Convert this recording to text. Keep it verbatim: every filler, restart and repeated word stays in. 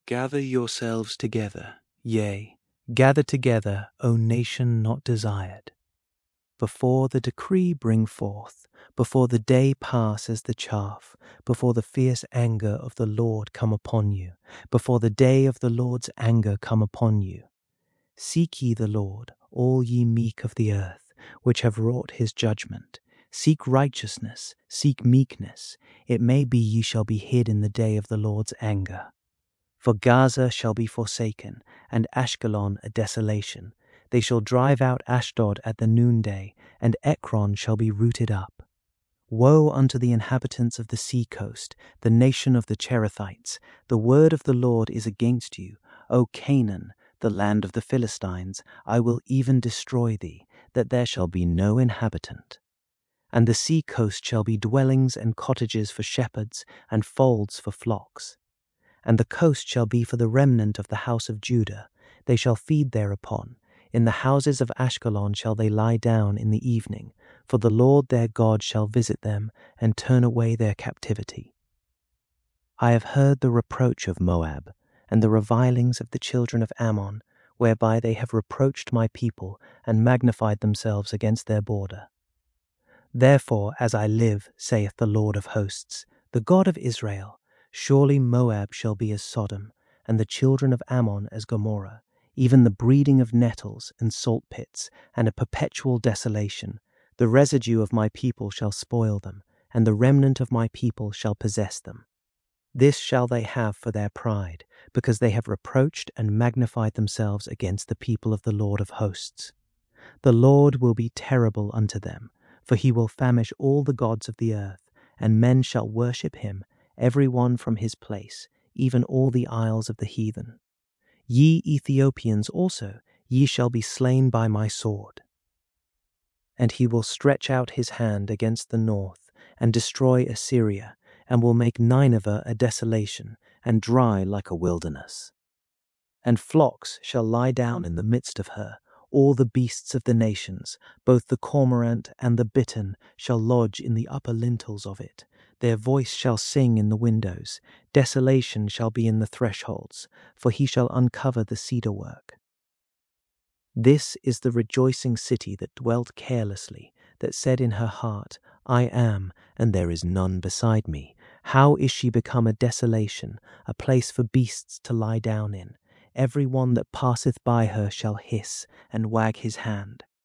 Gather yourselves together, yea, gather together, O nation not desired. Before the decree bring forth, before the day pass as the chaff, before the fierce anger of the Lord come upon you, before the day of the Lord's anger come upon you. Seek ye the Lord, all ye meek of the earth, which have wrought his judgment. Seek righteousness, seek meekness. It may be ye shall be hid in the day of the Lord's anger. For Gaza shall be forsaken, and Ashkelon a desolation. They shall drive out Ashdod at the noonday, and Ekron shall be rooted up. Woe unto the inhabitants of the sea coast, the nation of the Cherethites! The word of the Lord is against you, O Canaan, the land of the Philistines. I will even destroy thee, that there shall be no inhabitant. And the sea coast shall be dwellings and cottages for shepherds, and folds for flocks. And the coast shall be for the remnant of the house of Judah. They shall feed thereupon. In the houses of Ashkelon shall they lie down in the evening, for the Lord their God shall visit them, and turn away their captivity. I have heard the reproach of Moab, and the revilings of the children of Ammon, whereby they have reproached my people, and magnified themselves against their border. Therefore, as I live, saith the Lord of hosts, the God of Israel, surely Moab shall be as Sodom, and the children of Ammon as Gomorrah, even the breeding of nettles and salt pits, and a perpetual desolation. The residue of my people shall spoil them, and the remnant of my people shall possess them. This shall they have for their pride, because they have reproached and magnified themselves against the people of the Lord of hosts. The Lord will be terrible unto them, for he will famish all the gods of the earth, and men shall worship him, every one from his place, even all the isles of the heathen. Ye Ethiopians also, ye shall be slain by my sword. And he will stretch out his hand against the north, and destroy Assyria, and will make Nineveh a desolation, and dry like a wilderness. And flocks shall lie down in the midst of her, all the beasts of the nations, both the cormorant and the bittern shall lodge in the upper lintels of it. Their voice shall sing in the windows, desolation shall be in the thresholds, for he shall uncover the cedar work. This is the rejoicing city that dwelt carelessly, that said in her heart, I am, and there is none beside me. How is she become a desolation, a place for beasts to lie down in? Every one that passeth by her shall hiss and wag his hand.